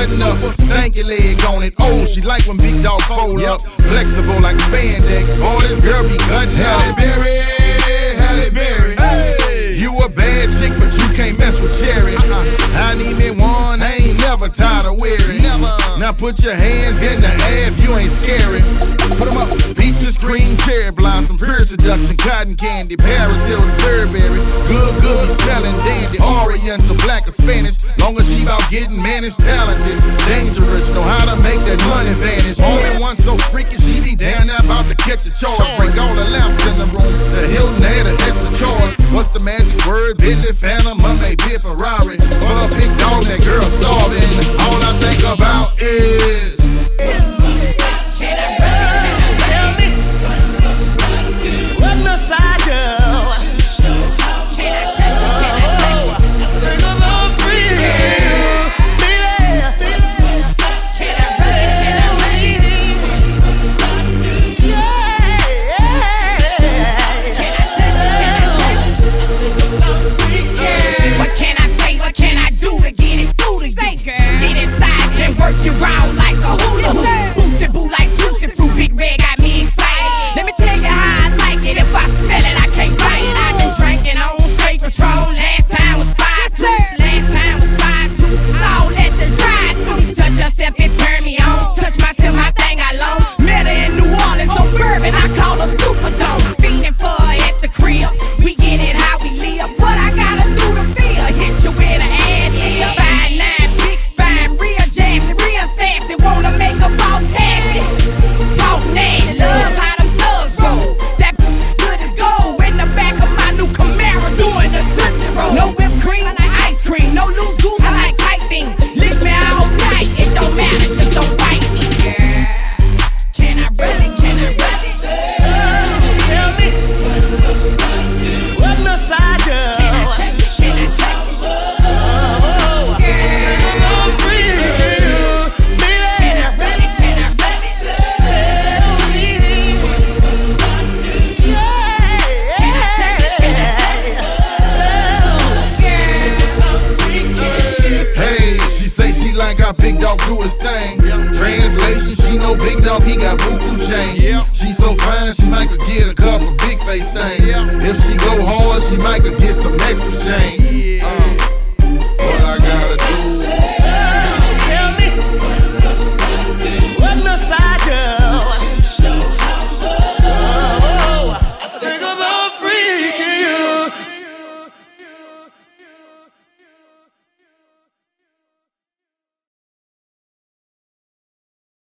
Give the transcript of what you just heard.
button up, stanky leg on it. Oh, she like when big dog fold up, flexible like spandex. Boy, this girl be cutting up. Halle Berry, hey. You a bad chick, but you can't mess with Cherry. I need me one, I ain't never tired of wearing. Now put your hands in the air if you ain't scary. Put them up. Peaches, cream, cherry blossom, pure seduction, cotton candy, Paris Hilton, Burberry. Good, be smelling dandy. Oriental, black or Spanish. Long as she about getting managed, talented, dangerous, know how to make that money vanish. Only one so freaky, she be down there about to catch a charge. Break all the lamps in the room. The Hilton had an extra charge. What's the magic word? Bentley, Phantom, Mermaid, Beer, Ferrari. For a big dog, that girl starving. All I think about is what must I do? Work you round like a hula hoop. Boosted boo like juicy fruit. Big red got me excited. Let me tell you how I like it. If I smell it, I can't bite it. I've been drinking on straight patrol. Last time was 5-2. Last time was 5-2. So let the drive through. Touch yourself and turn me on. Touch myself, my thing I long. Met her in New Orleans on bourbon. I call her Superdome. Feeding for her at the crib. We get it how we live. What I gotta do to feel? Hit you with an ad lib. 5'9", big fine, real jazzy, real sassy. Wanna make a boss happy. Talk nasty, love how them thugs roll. That good as gold in the back of my new Camaro, doing the Tootsie Roll. No whipped cream, I like ice cream. No loose goose, I like tight things. Lick me all night, it don't matter, just don't bite me, girl. Can I really? Tell me, what must I do? What must I do? Big dog do his thing. Translation, she know big dog, he got boo-boo chain. She so fine, she might could get a couple big face things. If she go hard, she might could get some